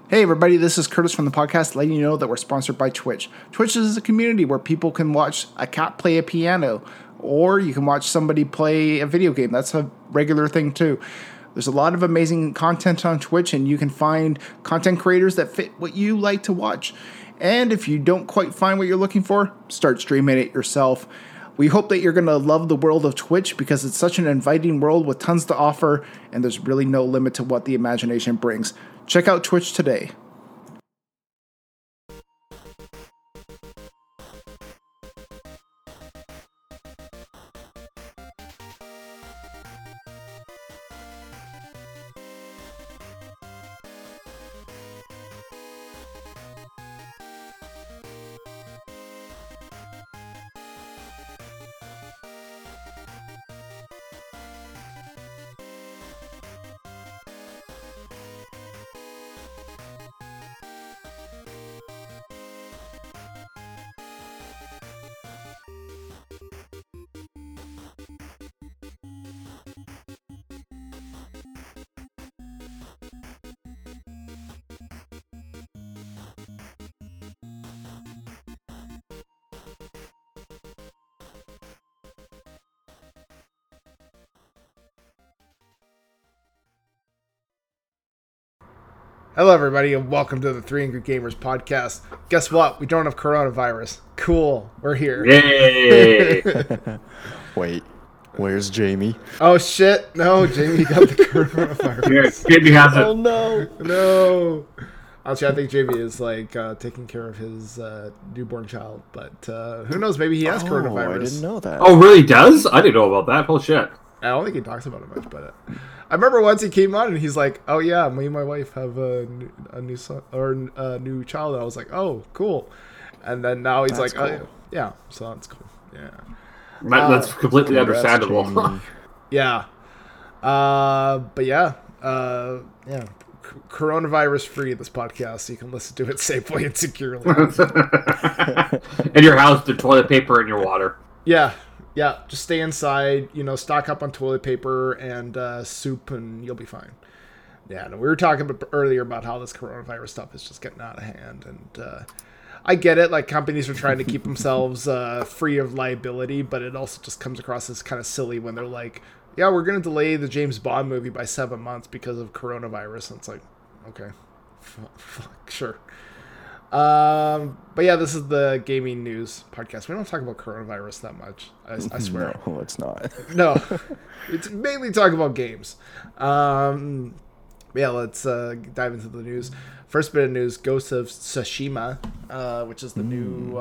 Hey everybody, this is Curtis from the podcast letting you know that we're sponsored by Twitch. Twitch is a community where people can watch a cat play a piano, or you can watch somebody play a video game. That's a regular thing too. There's a lot of amazing content on Twitch, and you can find content creators that fit what you like to watch. And if you don't quite find what you're looking for, start streaming it yourself. We hope that you're going to love the world of Twitch because it's such an inviting world with tons to offer, and there's really no limit to what the imagination brings. Check out Twitch today. Hello, everybody, and welcome to the Three Angry Gamers podcast. Guess what? We don't have coronavirus. Cool. We're here. Yay! Wait, where's Jamie? Oh, shit. No, Jamie got the coronavirus. Yeah, Jamie has it. Oh, no. No. Actually, I think Jamie is, taking care of his newborn child. But who knows? Maybe he has coronavirus. I didn't know that. Oh, really does? I didn't know about that. Holy shit. I don't think he talks about it much, but I remember once he came on and he's like, "Oh yeah, me and my wife have a new son or a new child." And I was like, "Oh, cool." And then now he's That's like, "Oh cool. yeah, so that's cool." Yeah, That's completely Congrats, understandable. Jamie. yeah, but yeah, coronavirus free this podcast, so you can listen to it safely and securely. In your house, the toilet paper and your water. Yeah, just stay inside, stock up on toilet paper and soup, and you'll be fine. Yeah, no, we were talking earlier about how this coronavirus stuff is just getting out of hand, and I get it, like companies are trying to keep themselves free of liability, but it also just comes across as kind of silly when they're like, yeah, we're going to delay the James Bond movie by 7 months because of coronavirus, and it's like, okay, sure. But yeah, this is the gaming news podcast. We don't talk about coronavirus that much. I swear. No, it's not. No, it's mainly talk about games. Yeah, let's dive into the news. First bit of news: Ghost of Tsushima, which is the new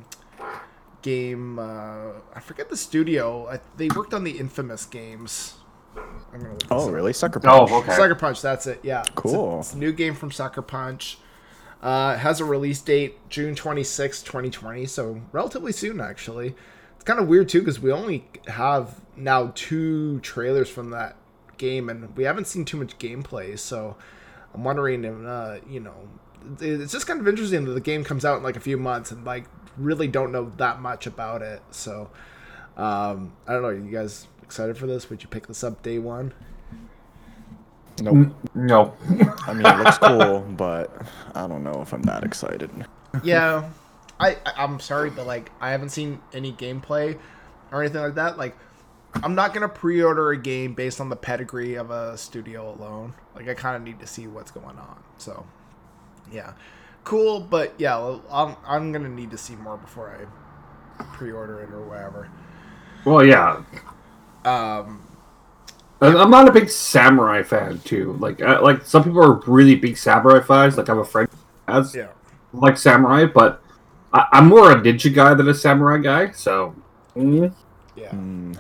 game. I forget the studio. They worked on the Infamous games. Oh, really? Sucker Punch. Oh, okay. Sucker Punch. That's it. Yeah. Cool. It's a new game from Sucker Punch. It has a release date June 26, 2020, so relatively soon, actually. It's kind of weird, too, because we only have now 2 trailers from that game, and we haven't seen too much gameplay, so I'm wondering if, it's just kind of interesting that the game comes out in, a few months, and, really don't know that much about it, so, I don't know, are you guys excited for this? Would you pick this up day one? Nope. No. I mean, it looks cool, but I don't know if I'm that excited. Yeah, I'm sorry, but I haven't seen any gameplay or anything like that. I'm not gonna pre-order a game based on the pedigree of a studio alone. I kind of need to see what's going on. So, yeah, cool, but yeah, I'm gonna need to see more before I pre-order it or whatever. Well, yeah. I'm not a big samurai fan, too. Some people are really big samurai fans. I have a friend who has samurai, but I'm more a ninja guy than a samurai guy, so... Yeah.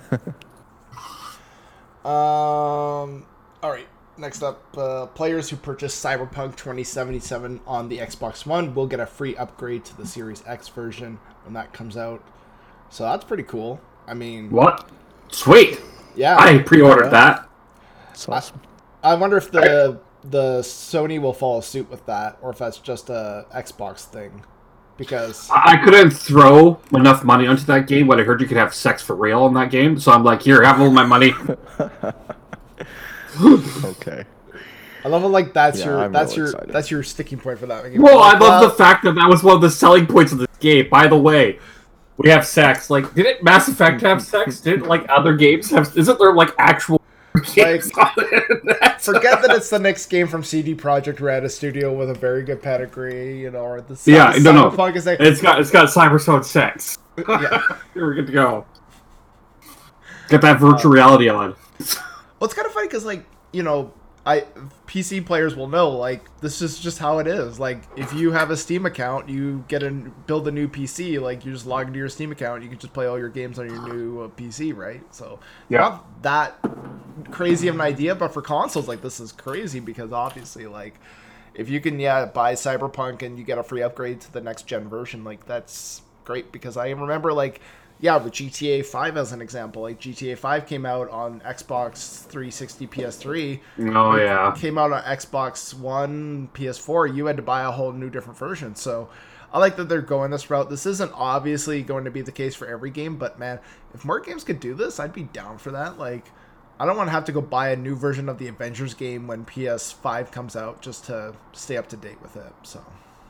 All right. Next up, players who purchase Cyberpunk 2077 on the Xbox One will get a free upgrade to the Series X version when that comes out. So that's pretty cool. I mean... What? Sweet! Yeah. I pre-ordered that. That's awesome. I wonder if the Sony will follow suit with that, or if that's just a Xbox thing. Because I couldn't throw enough money onto that game when I heard you could have sex for real in that game. So I'm like, here, have all my money. Okay. I love it. Like that's Yeah, I'm really excited. that's your sticking point for that. Well, I love the fact that was one of the selling points of this game. By the way, we have sex. Like, didn't Mass Effect have sex? Didn't like other games have? Isn't there like actual games on it? Forget that it's the next game from CD Projekt Red, a studio with a very good pedigree, you know, or the Cyberpunk is like, it's got Cyberpunk sex. Yeah. We're good to go. Get that virtual reality on. Well, it's kind of funny because, like, you know, PC players will know, like, this is just how it is. Like, if you have a Steam account, you build a new PC, like, you just log into your Steam account, you can just play all your games on your new PC, right? So, not that crazy of an idea, but for consoles, like, this is crazy because obviously, like, if you can, buy Cyberpunk and you get a free upgrade to the next gen version, like, that's great because I remember, like, with GTA 5 as an example, like GTA 5 came out on Xbox 360, PS3. Oh, yeah. It came out on Xbox One, PS4. You had to buy a whole new different version. So I like that they're going this route. This isn't obviously going to be the case for every game, but man, if more games could do this, I'd be down for that. Like, I don't want to have to go buy a new version of the Avengers game when PS5 comes out just to stay up to date with it. So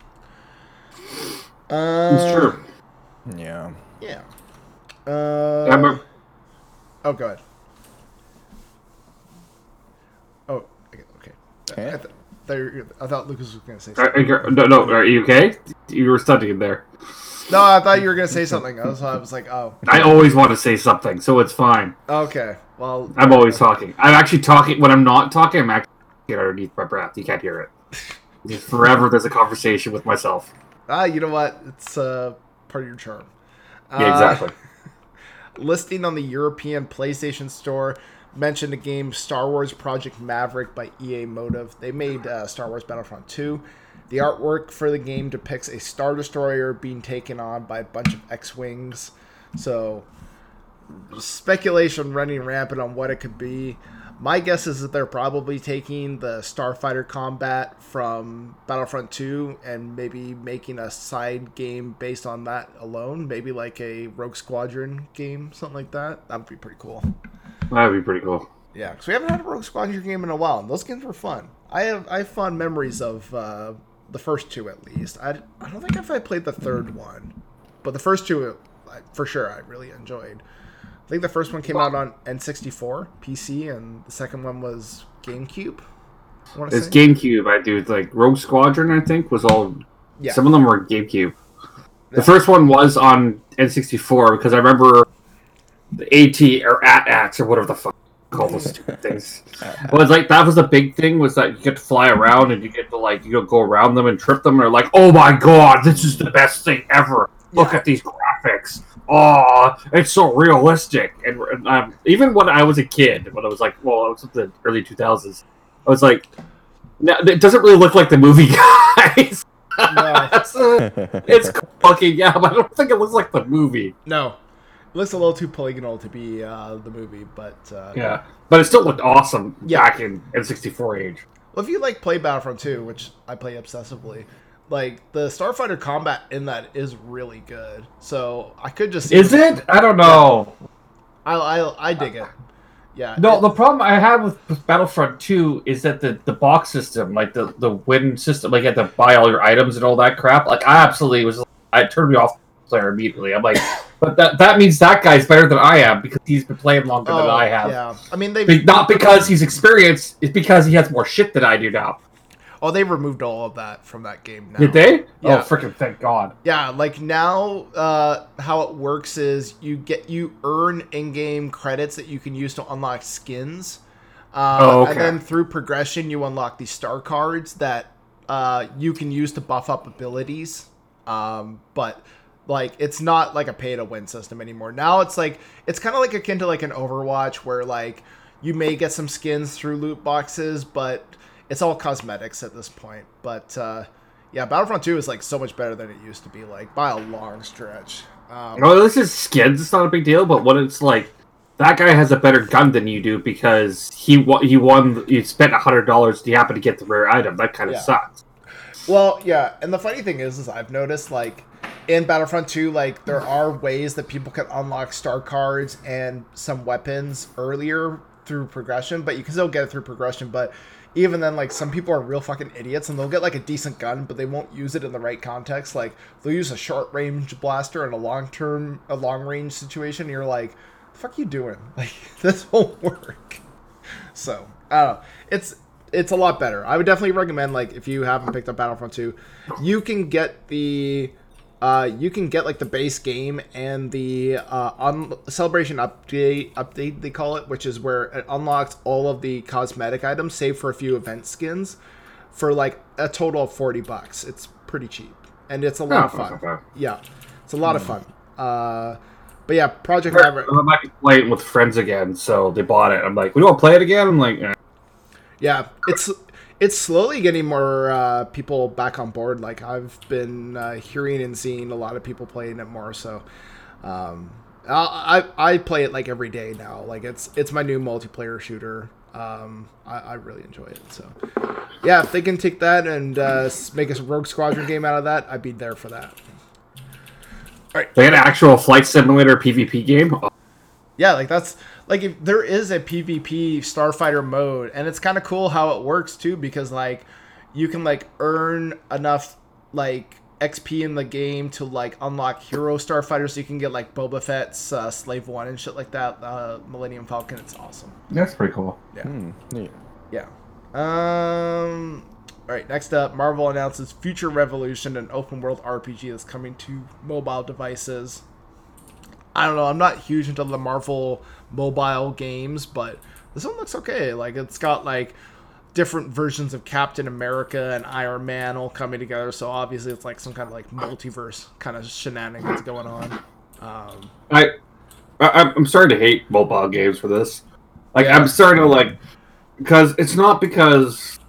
it's true. Yeah. Yeah. Oh, go ahead. Oh, okay. I thought Lucas was going to say something. No, are you okay? You were studying there. No, I thought you were going to say something. I was like, oh. I always want to say something, so it's fine. Okay, well. I'm always talking. I'm actually talking. When I'm not talking, I'm actually underneath my breath. You can't hear it. Forever there's a conversation with myself. You know what? It's part of your charm. Yeah, exactly. Listing on the European PlayStation Store mentioned the game Star Wars Project Maverick by EA Motive. They made Star Wars Battlefront 2. The artwork for the game depicts a Star Destroyer being taken on by a bunch of X-Wings. So, speculation running rampant on what it could be. My guess is that they're probably taking the Starfighter combat from Battlefront 2 and maybe making a side game based on that alone. Maybe like a Rogue Squadron game, something like that. That would be pretty cool. That'd be pretty cool. Yeah, because we haven't had a Rogue Squadron game in a while, and those games were fun. I have fond memories of the first two, at least. I don't think I played the third one, but the first two, for sure, I really enjoyed. I think the first one came out on N64, PC, and the second one was GameCube. It's GameCube. I do like Rogue Squadron. I think was all. Yeah. Some of them were GameCube. The first one was on N64 because I remember the AT or AT-AX or whatever the fuck call those things. Was like that was the big thing was that you get to fly around and you get to like go around them and trip them and they're like, oh my god, this is the best thing ever. Look at these graphics. Oh, it's so realistic. And even when I was a kid, when I was like, I was in the early 2000s, I was like, no, it doesn't really look like the movie, guys. No. It's fucking, yeah, but I don't think it looks like the movie. No. It looks a little too polygonal to be the movie, but... yeah, but it still looked awesome back in N64 age. Well, if you play Battlefront 2, which I play obsessively, like, the Starfighter combat in that is really good. So, I could just... Is it? I don't know. Yeah. I dig it. Yeah. No, the problem I had with Battlefront 2 is that the box system, like the win system, like you had to buy all your items and all that crap, like I absolutely was... I turned me off the player immediately. I'm like... But that means that guy's better than I am because he's been playing longer than I have. Yeah, I mean not because he's experienced, it's because he has more shit than I do now. Oh, they removed all of that from that game now. Did they? Yeah. Oh, freaking thank God. Yeah, like now, how it works is you earn in-game credits that you can use to unlock skins. Okay. And then through progression, you unlock these star cards that you can use to buff up abilities. But like it's not like a pay-to-win system anymore. Now it's like it's kind of like akin to like an Overwatch where like you may get some skins through loot boxes, but it's all cosmetics at this point. But yeah, Battlefront 2 is like so much better than it used to be, like by a long stretch. No, this is skins. It's not a big deal, but when it's like that guy has a better gun than you do because he won. You spent $100. You happen to get the rare item. That kind of sucks. Well, yeah, and the funny thing is I've noticed like in Battlefront 2, like there are ways that people can unlock star cards and some weapons earlier through progression, but you can still get it through progression. But even then, like, some people are real fucking idiots and they'll get like a decent gun, but they won't use it in the right context. Like, they'll use a short range blaster in a long range situation. And you're like, the fuck you doing? Like, this won't work. So, I don't know. It's a lot better. I would definitely recommend, like, if you haven't picked up Battlefront 2, you can get like the base game and the celebration update they call it, which is where it unlocks all of the cosmetic items, save for a few event skins, for like a total of $40. It's pretty cheap and it's a lot of fun. Yeah, it's a lot of fun. But yeah, Project Maverick. I might be playing with friends again, so they bought it. I'm like, we don't play it again. I'm like, yeah, it's slowly getting more people back on board. Like, I've been hearing and seeing a lot of people playing it more. So I play it like every day now. Like, it's my new multiplayer shooter. I really enjoy it. So yeah, if they can take that and make a Rogue Squadron game out of that, I'd be there for that. All right, they had an actual flight simulator PvP game. Yeah, like that's like, if there is a PvP Starfighter mode, and it's kind of cool how it works too, because like you can like earn enough like XP in the game to like unlock hero starfighters, so you can get like Boba Fett's Slave One and shit like that. Millennium Falcon, it's awesome. That's pretty cool. Yeah. Neat. Yeah. All right, next up, Marvel announces Future Revolution, an open world RPG that's coming to mobile devices. I don't know, I'm not huge into the Marvel mobile games, but this one looks okay. Like, it's got like different versions of Captain America and Iron Man all coming together, so obviously it's like some kind of like multiverse kind of shenanigans going on. I'm starting to hate mobile games for this. Like, Yeah. I'm starting to like, because it's not because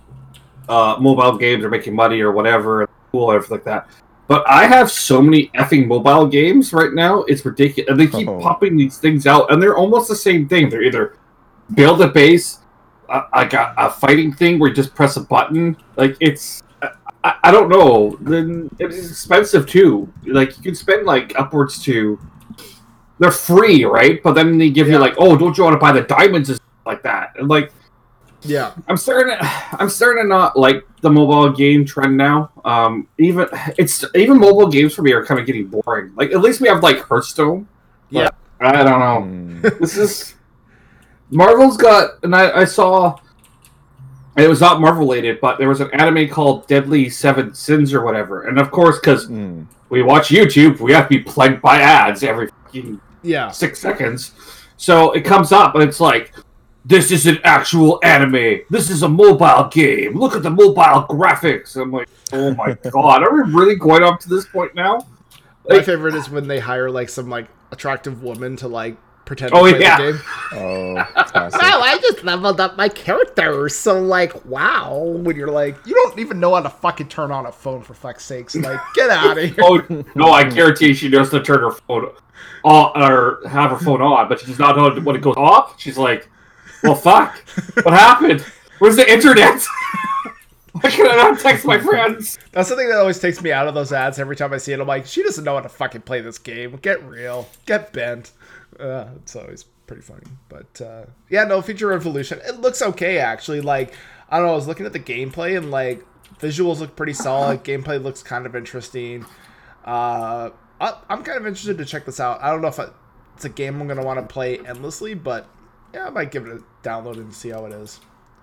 mobile games are making money or whatever, cool or everything like that. But I have so many effing mobile games right now, it's ridiculous. And they keep popping these things out, and they're almost the same thing. They're either build a base, I got a fighting thing where you just press a button. Like, it's, I don't know. Then it's expensive too. Like, you can spend like upwards to, they're free, right? But then they give you like, oh, don't you want to buy the diamonds and stuff like that? And like, Yeah. I'm starting to not like the mobile game trend now. Even mobile games for me are kind of getting boring. Like, at least we have like Hearthstone. Yeah. I don't know. This is Marvel's got, and I saw, it was not Marvel related, but there was an anime called Deadly Seven Sins or whatever. And of course, because we watch YouTube, we have to be plagued by ads every fucking 6 seconds. So it comes up and it's like, this is an actual anime. This is a mobile game. Look at the mobile graphics. I'm like, oh my god, are we really going up to this point now? My favorite is when they hire like some like attractive woman to like pretend to Oh, play yeah. the game. Oh, classic. Wow, I just leveled up my character. So like, wow. When you're like, you don't even know how to fucking turn on a phone, for fuck's sakes. Like, get out of here. Oh no, I guarantee she knows to turn her phone on or have her phone on, but she does not know when it goes off. She's like, well, fuck. What happened? Where's the internet? Why can I not text my friends? That's the thing that always takes me out of those ads every time I see it. I'm like, she doesn't know how to fucking play this game. Get real. Get bent. It's always pretty funny. But, yeah, no, Future Revolution. It looks okay, actually. Like, I don't know, I was looking at the gameplay and, like, visuals look pretty solid. Gameplay looks kind of interesting. I'm kind of interested to check this out. I don't know if it's a game I'm going to want to play endlessly, but yeah, I might give it a download and see how it is.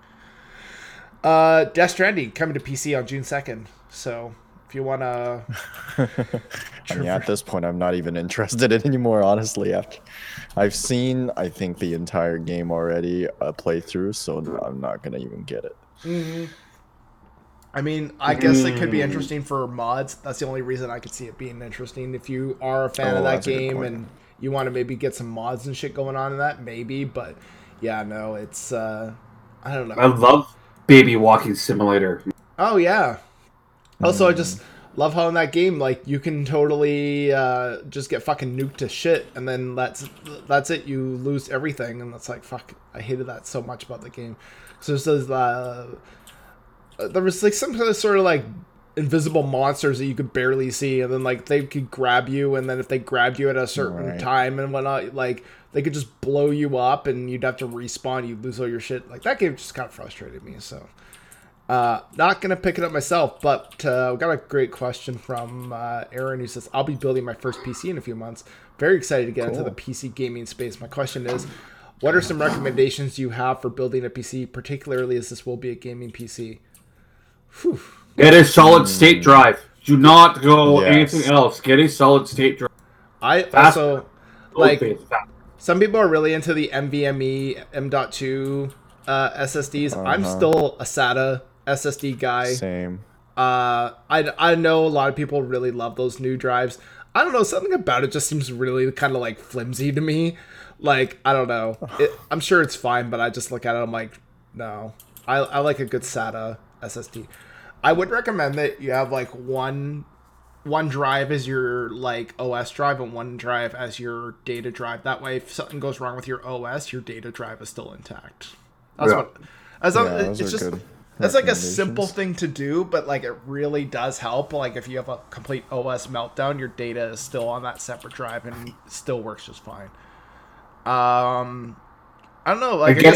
Death Stranding coming to PC on June 2nd. So if you want to... I mean, at this point, I'm not even interested in it anymore, honestly. I've seen, I think, the entire game already playthrough, so I'm not going to even get it. Mm-hmm. I mean, I guess it could be interesting for mods. That's the only reason I could see it being interesting. If you are a fan of that game and you want to maybe get some mods and shit going on in that, maybe. But yeah, no, it's I don't know. I love Baby Walking Simulator. Oh yeah. Also, I just love how in that game, like, you can totally just get fucking nuked to shit, and then that's it. You lose everything, and that's like, fuck. I hated that so much about the game. So there was like some kind of sort of like invisible monsters that you could barely see, and then like they could grab you, and then if they grabbed you at a certain time and whatnot, like they could just blow you up and you'd have to respawn. You'd lose all your shit. Like, that game just kind of frustrated me. So, not going to pick it up myself, but we got a great question from Aaron who says, I'll be building my first PC in a few months. Very excited to get into the PC gaming space. My question is, what are some recommendations you have for building a PC, particularly as this will be a gaming PC? Whew. Get a solid state drive. Do not go anything else. Get a solid state drive. I also, like, some people are really into the NVMe M.2 SSDs. I'm still a SATA SSD guy. Same. I know a lot of people really love those new drives. I don't know, something about it just seems really kind of like flimsy to me. Like, I don't know. I'm sure it's fine, but I just look at it, I'm like, no. I like a good SATA SSD. I would recommend that you have like one drive as your like OS drive and one drive as your data drive. That way, if something goes wrong with your OS, your data drive is still intact. That's like a simple thing to do, but like it really does help. Like if you have a complete OS meltdown, your data is still on that separate drive and it still works just fine. I don't know. Like, get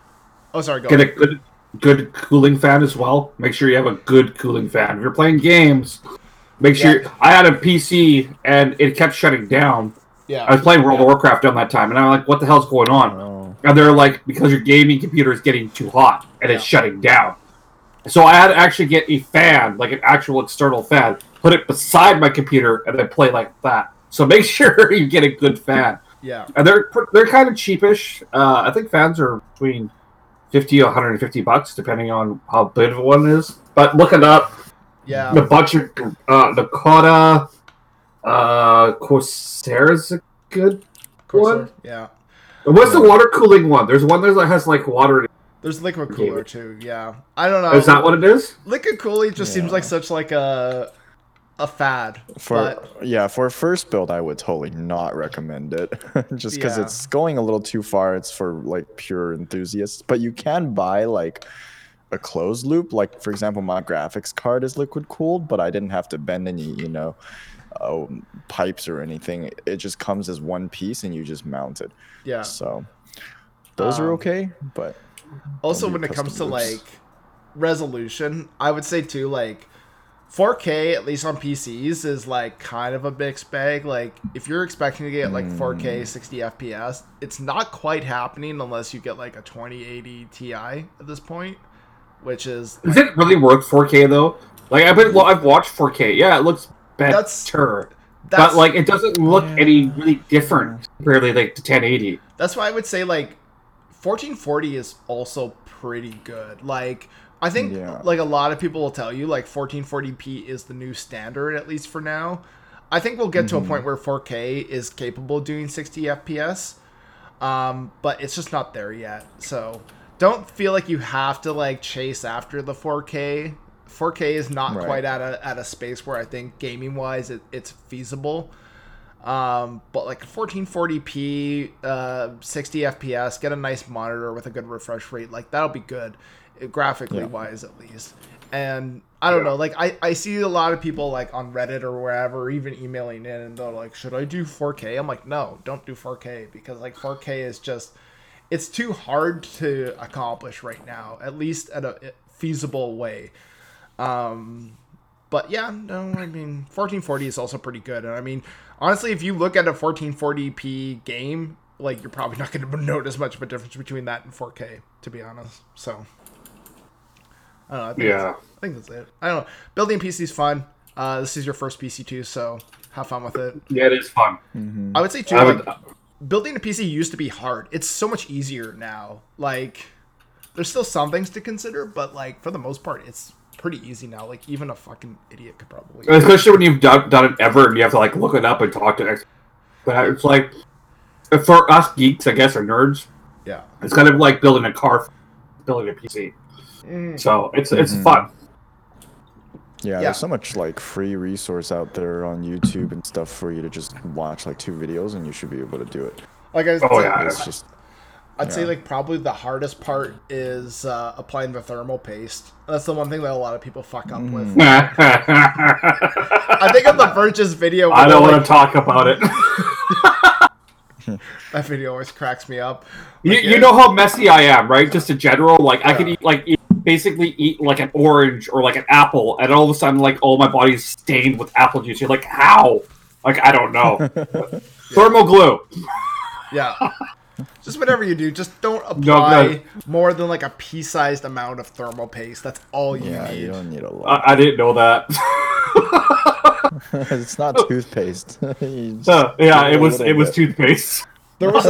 a good cooling fan as well. Make sure you have a good cooling fan. If you're playing games, make sure. I had a PC and it kept shutting down. Yeah, I was playing World of Warcraft during that time, and I'm like, "What the hell's going on?" Oh. And they're like, "Because your gaming computer is getting too hot and it's shutting down." So I had to actually get a fan, like an actual external fan, put it beside my computer, and then play like that. So make sure you get a good fan. Yeah, and they're kind of cheapish. I think fans are between $50 to $150, depending on how big of one it is. But look it up. Yeah, the bunch of Nakata, Corsair's a good one. Yeah. What's the water cooling one? There's one that has like water. There's liquid cooler too. Yeah, I don't know. Is that what it is? Liquid cooling just seems like such like a fad. For a first build, I would totally not recommend it, just because it's going a little too far. It's for like pure enthusiasts, but you can buy like a closed loop. Like for example, my graphics card is liquid cooled, but I didn't have to bend any, pipes or anything. It just comes as one piece and you just mount it. Yeah. So those are okay, but also when it comes to like resolution, I would say too, like 4K, at least on PCs, is like kind of a mixed bag. Like if you're expecting to get like 4K 60 FPS, it's not quite happening unless you get like a 2080 Ti at this point, which is Is it really worth 4K though? Like I've watched 4K. Yeah, it looks better. But like it doesn't look any really different compared to like the 1080. That's why I would say like 1440 is also pretty good. Like I think like a lot of people will tell you like 1440p is the new standard, at least for now. I think we'll get to a point where 4K is capable of doing 60 FPS, but it's just not there yet. So don't feel like you have to like chase after the 4K. 4K is not quite at a space where I think gaming wise it's feasible. But like 1440p, 60 FPS, get a nice monitor with a good refresh rate, like that'll be good. Graphically wise at least. And I don't know, like I see a lot of people like on Reddit or wherever even emailing in and they're like, should I do 4K? I'm like, no, don't do 4K, because like 4K is just, it's too hard to accomplish right now, at least at a feasible way. But yeah, no, I mean 1440 is also pretty good. And I mean honestly, if you look at a 1440p game, like you're probably not going to notice much of a difference between that and 4K, to be honest. So I don't know. I think that's it. I don't know. Building PC is fun. This is your first PC too, so have fun with it. Yeah, it is fun. I would say too, building a PC used to be hard. It's so much easier now. Like, there's still some things to consider, but like for the most part, it's pretty easy now. Like even a fucking idiot could probably. Especially when you've done it ever and you have to like look it up and talk to experts. But it's like for us geeks, I guess, or nerds. Yeah. It's kind of like building a car, building a PC. So it's fun. Yeah, there's so much like free resource out there on YouTube and stuff for you to just watch like 2 videos and you should be able to do it. Like I'd say like probably the hardest part is applying the thermal paste. That's the one thing that a lot of people fuck up with. I think on the Verge's video, I don't want to talk about it. That video always cracks me up. Like, you know how messy I am, right? Just in general, like I could basically eat like an orange or like an apple, and all of a sudden, like all my body's stained with apple juice. You're like, how? Like I don't know. Thermal glue. Yeah. Just whatever you do, just don't apply more than like a pea-sized amount of thermal paste. That's all you need. Yeah, you don't need a lot. I didn't know that. It's not toothpaste. It was toothpaste. There was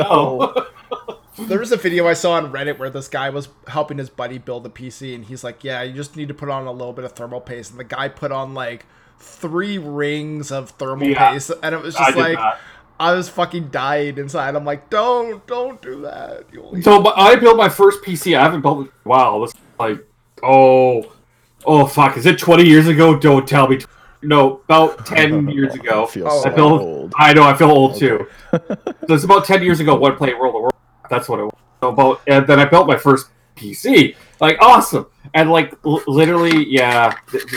a video I saw on Reddit where this guy was helping his buddy build a PC, and he's like, "Yeah, you just need to put on a little bit of thermal paste." And the guy put on like 3 rings of thermal paste, and it was just like. I was fucking dying inside. I'm like, don't do that. So I built my first PC. I haven't built it. Wow, this is like, oh fuck. Is it 20 years ago? Don't tell me. No, about 10 years ago. I know, I feel old too. So it's about 10 years ago. One playing World of Warcraft. That's what it was. And then I built my first PC. Like, awesome. And like, literally, yeah.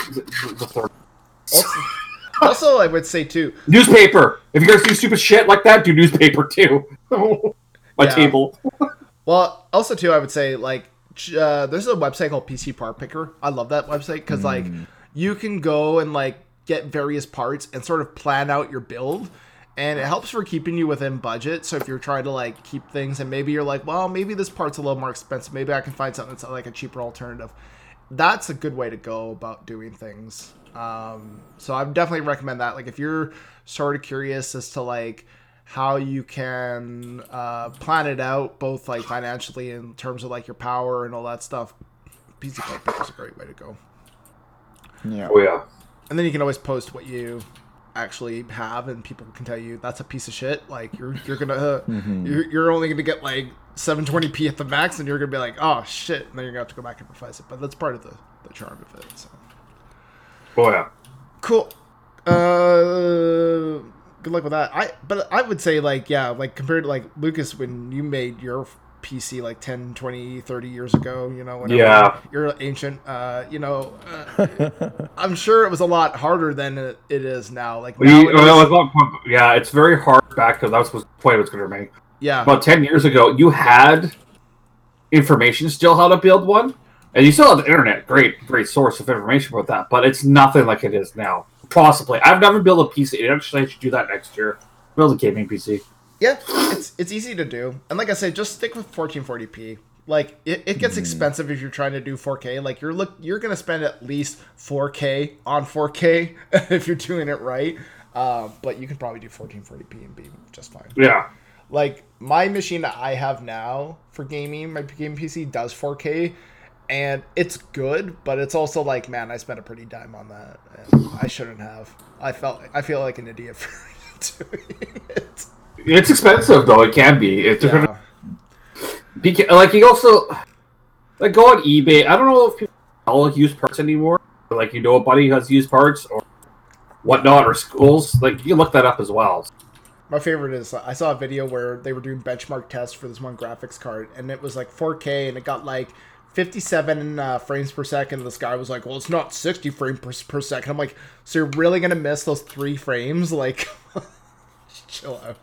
Also, I would say too, newspaper. If you guys do stupid shit like that, do newspaper too. Table. Well, also too, I would say like there's a website called PC Part Picker. I love that website because like you can go and like get various parts and sort of plan out your build, and it helps for keeping you within budget. So if you're trying to like keep things, and maybe you're like, well, maybe this part's a little more expensive. Maybe I can find something that's like a cheaper alternative. That's a good way to go about doing things. So I would definitely recommend that. Like if you're sort of curious as to like how you can plan it out, both like financially in terms of like your power and all that stuff, PC Part Picker is a great way to go. Yeah. Oh yeah. And then you can always post what you actually have, and people can tell you that's a piece of shit. Like you're gonna you're only gonna get like 720p at the max, and you're gonna be like, oh shit, and then you're gonna have to go back and revise it. But that's part of the charm of it. So. Oh yeah. Cool. Good luck with that. But I would say like, yeah, like compared to like Lucas, when you made your PC like 10, 20, 30 years ago, you know, you're ancient, I'm sure it was a lot harder than it is now. Like, it's very hard back because that was the point I was going to make. Yeah. About 10 years ago, you had information still how to build one. And you still have the internet, great source of information about that, but it's nothing like it is now. Possibly. I've never built a PC. Actually, I should do that next year. Build a gaming PC. Yeah, it's easy to do. And like I said, just stick with 1440p. Like, it gets expensive if you're trying to do 4K. Like, you're going to spend at least 4K on 4K if you're doing it right. But you can probably do 1440p and be just fine. Yeah. Like, my machine that I have now for gaming, my gaming PC does 4K. And it's good, but it's also like, man, I spent a pretty dime on that, and I shouldn't have. I feel like an idiot for doing it. It's expensive though. It can be. It's like you also like go on eBay. I don't know if people sell used parts anymore. Like you know, a buddy who has used parts or whatnot, or schools. Like you can look that up as well. My favorite is I saw a video where they were doing benchmark tests for this one graphics card, and it was like 4K, and it got like 57 frames per second. This guy was like, well, it's not 60 frames per second. I'm like, so you're really going to miss those 3 frames? Like, chill out.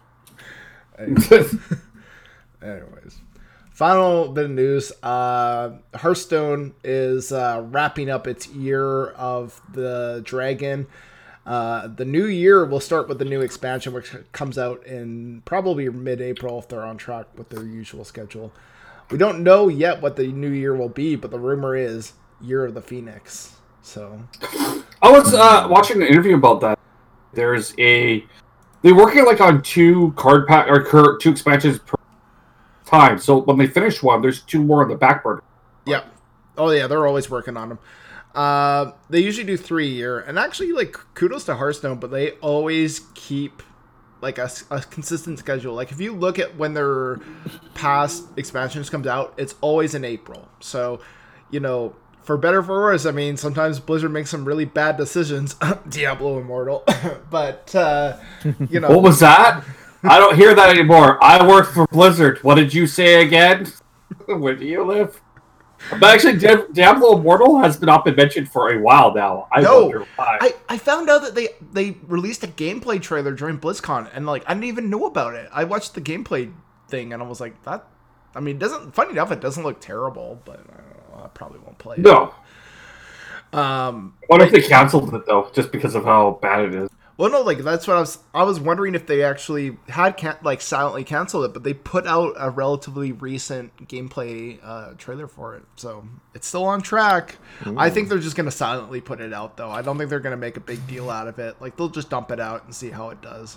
Anyways. Final bit of news. Hearthstone is wrapping up its year of the Dragon. The new year will start with the new expansion, which comes out in probably mid-April if they're on track with their usual schedule. We don't know yet what the new year will be, but the rumor is Year of the Phoenix. So, I was watching an interview about that. They're working like on 2 card pack or 2 expansions per time. So when they finish one, there's 2 more on the back burner. Yeah. Oh yeah, they're always working on them. They usually do 3 a year, and actually, like, kudos to Hearthstone, but they always keep like a consistent schedule. Like if you look at when their past expansions comes out, it's always in April. So, you know, for better or for worse, I mean, sometimes Blizzard makes some really bad decisions. Diablo Immortal, but you know, what was that? I don't hear that anymore. I work for Blizzard. What did you say again? Where do you live? But actually, Diablo Immortal has been up and mentioned for a while now. I wonder why. I found out that they released a gameplay trailer during BlizzCon, and like I didn't even know about it. I watched the gameplay thing, and I was like, that. I mean, funny enough, it doesn't look terrible, but I don't know. I probably won't play it. No. What if they canceled it though, just because of how bad it is? Well, no, like that's what I was wondering if they actually had silently canceled it, but they put out a relatively recent gameplay trailer for it, so it's still on track. Ooh. I think they're just gonna silently put it out, though. I don't think they're gonna make a big deal out of it. Like they'll just dump it out and see how it does.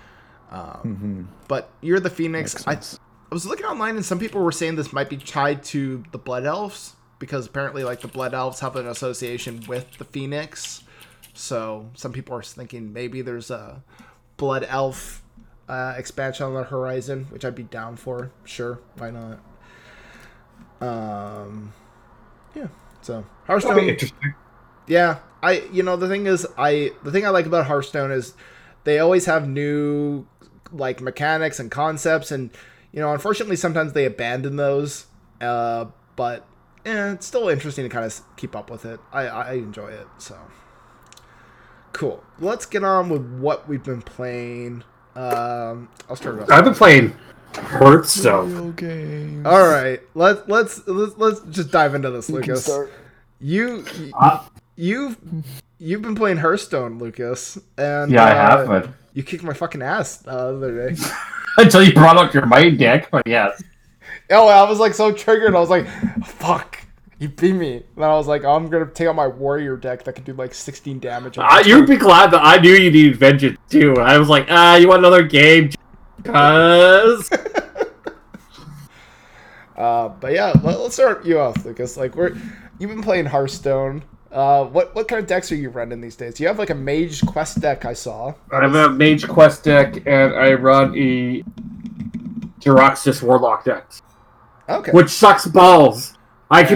But Year of the Phoenix, I was looking online, and some people were saying this might be tied to the Blood Elves because apparently, like the Blood Elves have an association with the Phoenix. So some people are thinking maybe there's a Blood Elf expansion on the horizon, which I'd be down for. Sure, why not? Yeah. So Hearthstone. That'd be interesting. Yeah, the thing I like about Hearthstone is they always have new like mechanics and concepts, and unfortunately sometimes they abandon those. But it's still interesting to kind of keep up with it. I enjoy it. So. Cool. Let's get on with what we've been playing. I'll start off. I've been playing Hearthstone. All right. Let's just dive into this, Lucas. You've been playing Hearthstone, Lucas, and yeah, I have been. You kicked my fucking ass the other day. Until you brought up your main deck, but yes. Oh, I was like so triggered. I was like, "Fuck." He beat me. And I was like, I'm going to take out my warrior deck that could do like 16 damage. You'd be glad that I knew you needed vengeance too. I was like, you want another game? Cuz. But yeah, let's start you off, Lucas. Like, you've been playing Hearthstone. What kind of decks are you running these days? You have like a Mage Quest deck, I saw. I have a Mage Quest deck, and I run a Jaraxxus Warlock deck. Okay. Which sucks balls. I want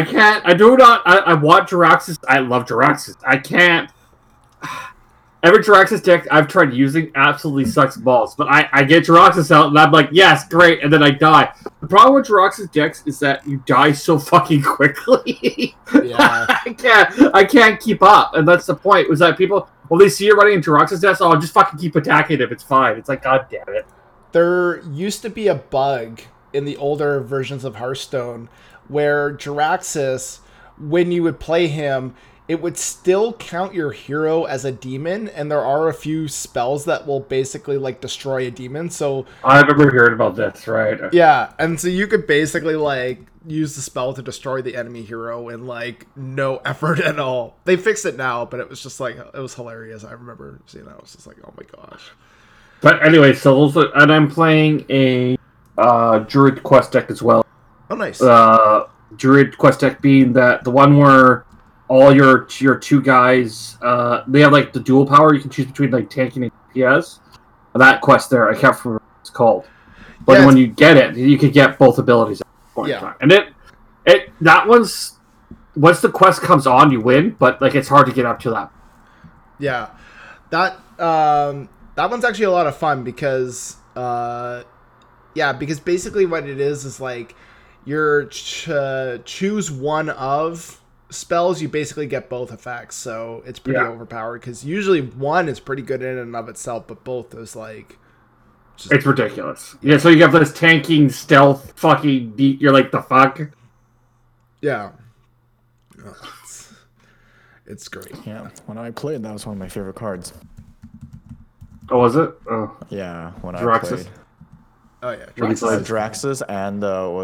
Jaraxxus. I love Jaraxxus. I can't. Every Jaraxxus deck I've tried using absolutely sucks balls. But I get Jaraxxus out, and I'm like, yes, great, and then I die. The problem with Jaraxxus decks is that you die so fucking quickly. Yeah. I can't keep up, and that's the point. Was that people, they see you running in Jaraxxus decks, I'll just fucking keep attacking him. It's fine. It's like, god damn it. There used to be a bug in the older versions of Hearthstone where Jaraxxus, when you would play him, it would still count your hero as a demon, and there are a few spells that will basically like destroy a demon. So I remember hearing about this, right? Yeah, and so you could basically like use the spell to destroy the enemy hero in like no effort at all. They fixed it now, but it was just like it was hilarious. I remember seeing that. I was just like, oh my gosh. But anyway, and I'm playing a Druid Quest deck as well. Oh, nice. Druid Quest deck being the one where all your two guys, they have like the dual power. You can choose between like tanking and DPS. That quest there, I can't remember what it's called. But when you get it, you can get both abilities at the point in time. And that one's, once the quest comes on, you win, but like it's hard to get up to that. Yeah. That one's actually a lot of fun because basically what it is like you're choose one of spells, you basically get both effects, so it's pretty overpowered because usually one is pretty good in and of itself, but both is like it's ridiculous. Yeah, so you have this tanking stealth fucking you're like the fuck. Yeah. It's great. Yeah, when I played, that was one of my favorite cards. Oh, was it? Oh. Yeah, when Jaraxxus. I played. Oh yeah, Jaraxxus and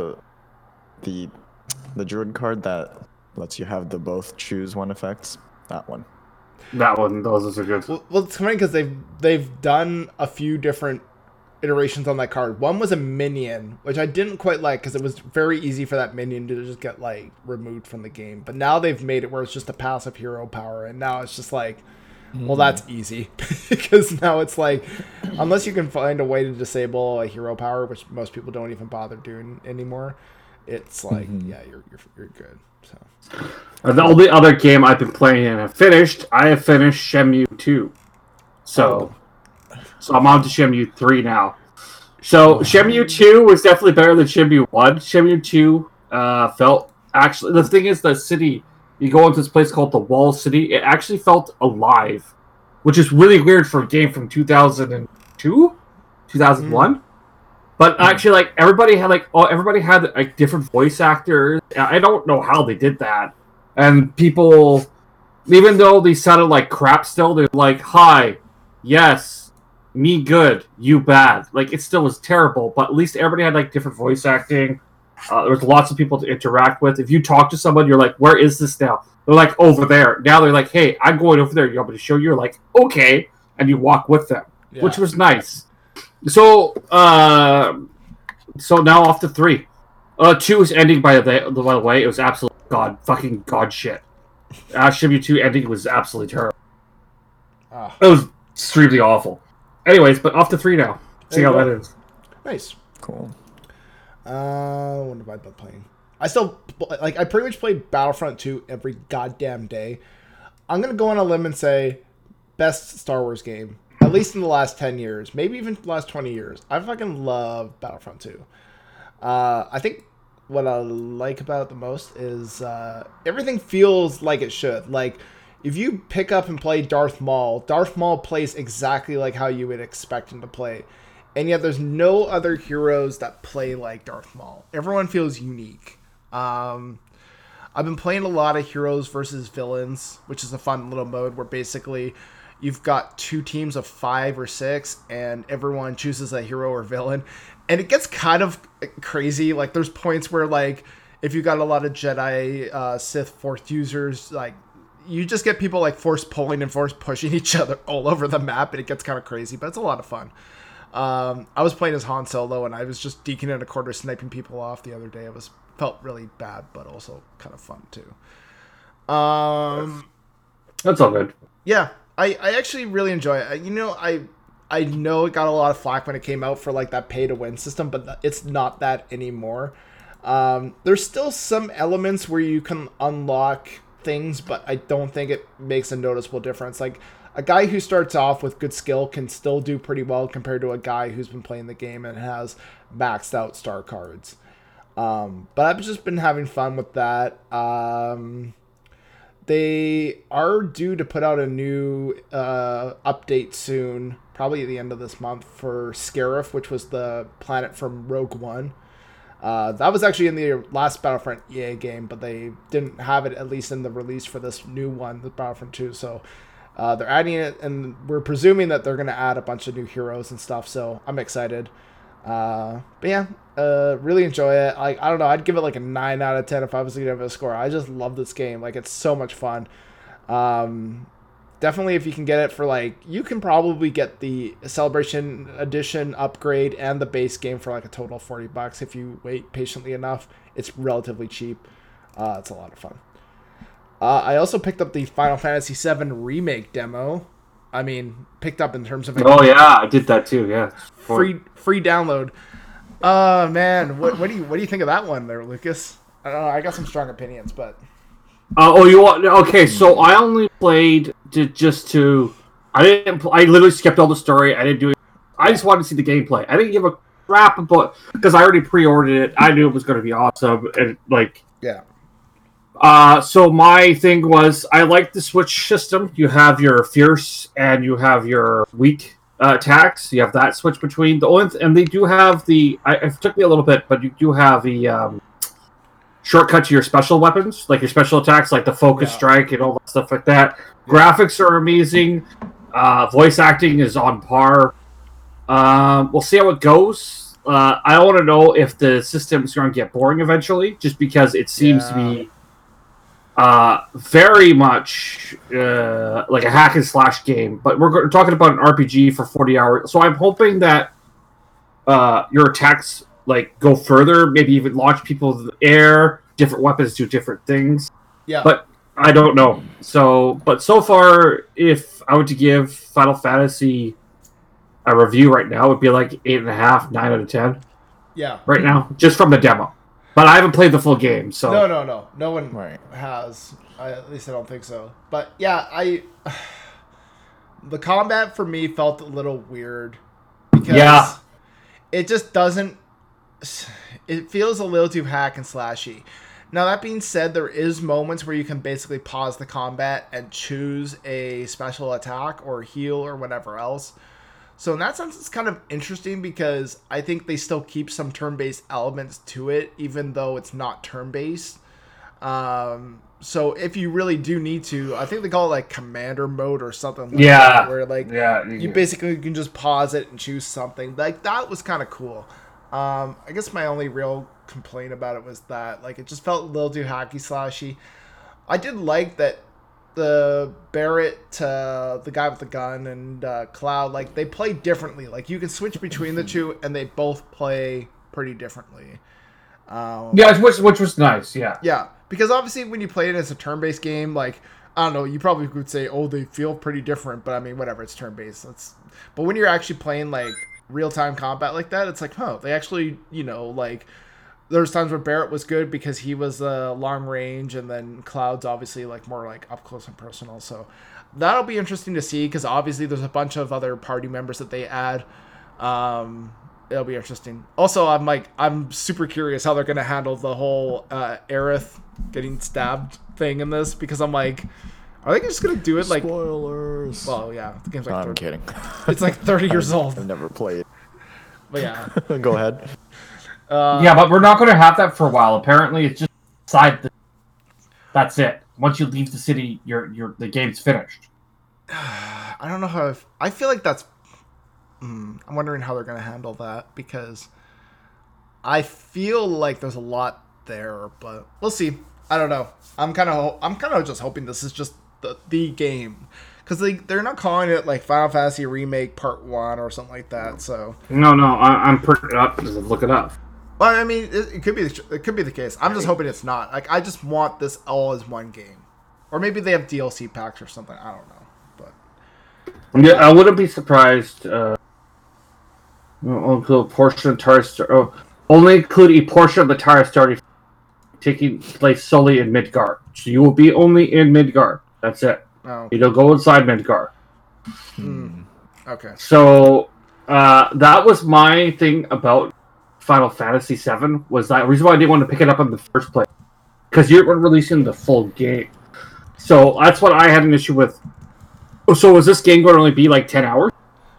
the Druid card that lets you have the both choose one effects. That one. Those are good. Well, it's funny because they've done a few different iterations on that card. One was a minion, which I didn't quite like because it was very easy for that minion to just get like removed from the game. But now they've made it where it's just a passive hero power, and now it's just like, well, that's easy because now it's like, unless you can find a way to disable a hero power, which most people don't even bother doing anymore, it's like, you're good. So the only other game I've been playing and have finished Shenmue 2. So I'm on to Shenmue 3 now. So Shenmue 2 was definitely better than Shenmue 1. Shenmue 2 felt actually, the thing is, the city, you go into this place called the Wall City, it actually felt alive, which is really weird for a game from 2002, 2001. But actually, like, everybody had like different voice actors. I don't know how they did that. And people, even though they sounded like crap still, they're like, hi, yes, me good, you bad. Like, it still was terrible, but at least everybody had like different voice acting. There was lots of people to interact with. If you talk to someone, you're like, where is this now? They're like, over there. Now they're like, hey, I'm going over there. You want me to show you? You're like, okay. And you walk with them, which was nice. So now off to 3. 2 is ending by the way. It was absolute fucking god shit. Shibby 2 ending was absolutely terrible. It was extremely awful. Anyways, but off to 3 now. See how that is. Nice. Cool. What have I been playing? I pretty much played Battlefront 2 every goddamn day. I'm gonna go on a limb and say best Star Wars game, at least in the last 10 years, maybe even the last 20 years. I fucking love Battlefront 2. I think what I like about it the most is everything feels like it should. Like, if you pick up and play Darth Maul plays exactly like how you would expect him to play. And yet there's no other heroes that play like Darth Maul. Everyone feels unique. I've been playing a lot of heroes versus villains, which is a fun little mode where basically you've got 2 teams of 5 or 6 and everyone chooses a hero or villain. And it gets kind of crazy. Like, there's points where, like, if you got a lot of Jedi, Sith, Force users, like, you just get people, like, force pulling and force pushing each other all over the map, and it gets kind of crazy, but it's a lot of fun. I was playing as Han Solo, and I was just deking in a corner, sniping people off the other day. It felt really bad, but also kind of fun, too. That's all good. Yeah, I actually really enjoy it. I know it got a lot of flack when it came out for like that pay to win system, but it's not that anymore. There's still some elements where you can unlock things, but I don't think it makes a noticeable difference. Like, a guy who starts off with good skill can still do pretty well compared to a guy who's been playing the game and has maxed out star cards. But I've just been having fun with that. They are due to put out a new update soon, probably at the end of this month, for Scarif, which was the planet from Rogue One. That was actually in the last Battlefront EA game, but they didn't have it, at least in the release for this new one, the Battlefront 2. So they're adding it, and we're presuming that they're going to add a bunch of new heroes and stuff. So I'm excited. But yeah, really enjoy it. I don't know. I'd give it like a 9 out of 10 if I was going to give it a score. I just love this game. Like, it's so much fun. Definitely, if you can get it for, like, you can probably get the Celebration Edition upgrade and the base game for like a total of $40 if you wait patiently enough. It's relatively cheap. It's a lot of fun. I also picked up the Final Fantasy VII Remake demo. I mean, picked up in terms of... Oh, yeah, I did that too, yeah. Free download. Man, what do you think of that one there, Lucas? I don't know, I got some strong opinions, but... Okay, so I only played I literally skipped all the story. I didn't do it. I just wanted to see the gameplay. I didn't give a crap about... Because I already pre-ordered it. I knew it was going to be awesome. And, like... Yeah. So my thing was, I like the Switch system. You have your fierce and you have your weak attacks. You have that switch between and they do have it took me a little bit, but you do have the shortcut to your special weapons, like your special attacks, like the focus strike and all that stuff like that. Yeah. Graphics are amazing. Voice acting is on par. We'll see how it goes. I want to know if the system is going to get boring eventually, just because it seems to be very much like a hack and slash game, but we're talking about an RPG for 40 hours. So I'm hoping that your attacks like go further, maybe even launch people in the air. Different weapons do different things. Yeah, but I don't know. But so far, if I were to give Final Fantasy a review right now, it would be like 8.5, 9 out of 10. Yeah, right now, just from the demo. But I haven't played the full game, so... No one has. At least I don't think so. But, yeah, the combat for me felt a little weird. Because it just doesn't... It feels a little too hack and slashy. Now, that being said, there is moments where you can basically pause the combat and choose a special attack or heal or whatever else. So in that sense, it's kind of interesting because I think they still keep some turn-based elements to it, even though it's not turn-based. So if you really do need to, I think they call it like commander mode or something like that, where like you basically can just pause it and choose something. Like that was kind of cool. I guess my only real complaint about it was that like it just felt a little too hacky slashy. I did like that the Barrett, the guy with the gun, and Cloud, like they play differently. Like you can switch between the two, and they both play pretty differently. Which was nice. Yeah, because obviously when you play it as a turn-based game, like I don't know, you probably would say, oh, they feel pretty different. But I mean, whatever, it's turn-based. But when you're actually playing like real-time combat like that, it's like, they actually, like there's times where Barrett was good because he was long range, and then Cloud's obviously like more like up close and personal. So that'll be interesting to see because obviously there's a bunch of other party members that they add. It'll be interesting. Also, I'm super curious how they're gonna handle the whole Aerith getting stabbed thing in this because I'm like, are they just gonna do it like spoilers? Well, yeah, the game's like I'm kidding. It's like 30 years old. I've never played. But yeah, go ahead. But we're not going to have that for a while. Apparently, it's just that's it. Once you leave the city, the game's finished. I don't know how. I feel like that's. I'm wondering how they're going to handle that because I feel like there's a lot there, but we'll see. I don't know. I'm kind of just hoping this is just the game because they're not calling it like Final Fantasy Remake Part 1 or something like that. So no, I'm putting it up because look it up. Well, I mean, it could be the case. I'm just hoping it's not. Like, I just want this all as one game, or maybe they have DLC packs or something. I don't know, but yeah, I wouldn't be surprised. Only include a portion of only include a portion of the Tara story taking place solely in Midgard. So you will be only in Midgard. That's it. Oh. You don't go inside Midgard. Okay. So that was my thing about Final Fantasy VII, was that reason why I didn't want to pick it up in the first place, because you weren't releasing the full game. So that's what I had an issue with. So was this game going to only be like 10 hours?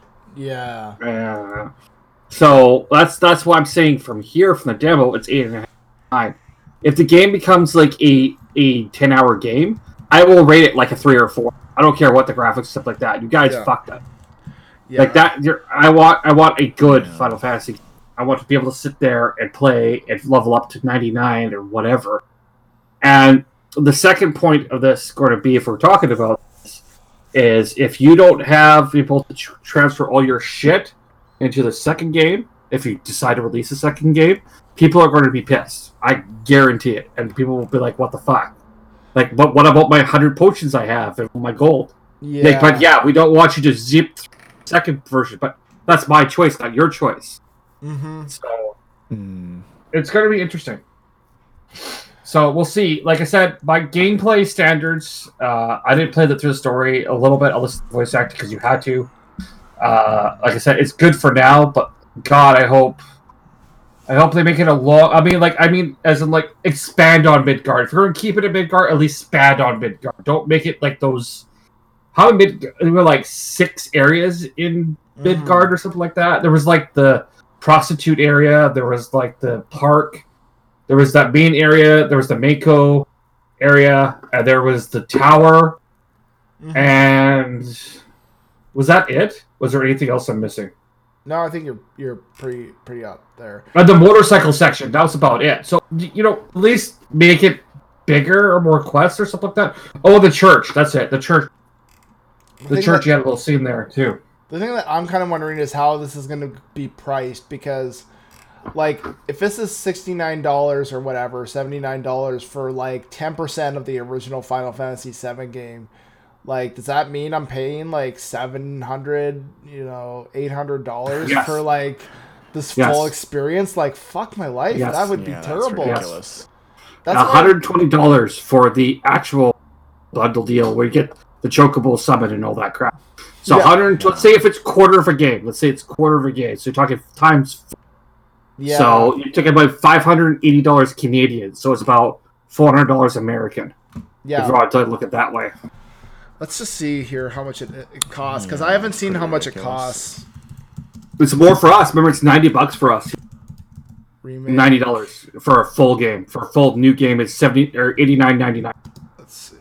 Yeah. So that's why I'm saying from the demo, it's 8.5, 9. If the game becomes like a 10-hour game, I will rate it like a 3 or 4. I don't care what the graphics, stuff like that. You guys fucked up. Yeah. Like that. I want a good Final Fantasy. I want to be able to sit there and play and level up to 99 or whatever. And the second point of this going to be, if we're talking about this, is if you don't have people to transfer all your shit into the second game, if you decide to release a second game, people are going to be pissed. I guarantee it. And people will be like, what the fuck? Like, but what about my 100 potions I have and my gold? Yeah. Like, but yeah, we don't want you to zip the second version, but that's my choice, not your choice. Mm-hmm. So it's going to be interesting. So we'll see. Like I said, by gameplay standards, I didn't play through the story a little bit. I listened to voice acting because you had to. Like I said, it's good for now, but God, I hope they make it a long. I mean, as in like expand on Midgard. If you're going to keep it at Midgard, at least expand on Midgard. Don't make it like those. There were like 6 areas in Midgard or something like that. There was like the prostitute area, there was like the park, there was that main area, there was the Mako area, and there was the tower, and was that it? Was there anything else I'm missing? No, I think you're pretty up there. And the motorcycle section, that was about it. So, at least make it bigger or more quests or something like that. Oh, the church, that's it, the church. The church, you had a little scene there too. The thing that I'm kind of wondering is how this is going to be priced, because, like, if this is $69 or whatever, $79 for, like, 10% of the original Final Fantasy VII game, like, does that mean I'm paying, like, $700, $800 for, like, this full experience? Like, fuck my life. Yes. That would be terrible. That's ridiculous. That's $120 for the actual bundle deal where you get the Chocobo Summit and all that crap. So let's say if it's quarter of a game. Let's say it's quarter of a game. So you're talking times 4. Yeah. So you're talking about $580 Canadian. So it's about $400 American. Yeah. If you want to look at it that way. Let's just see here how much it costs, because I haven't seen how much it costs. It's more for us. Remember, it's $90 for us. Remake. $90 for a full game. For a full new game, it's $89.99. Let's see.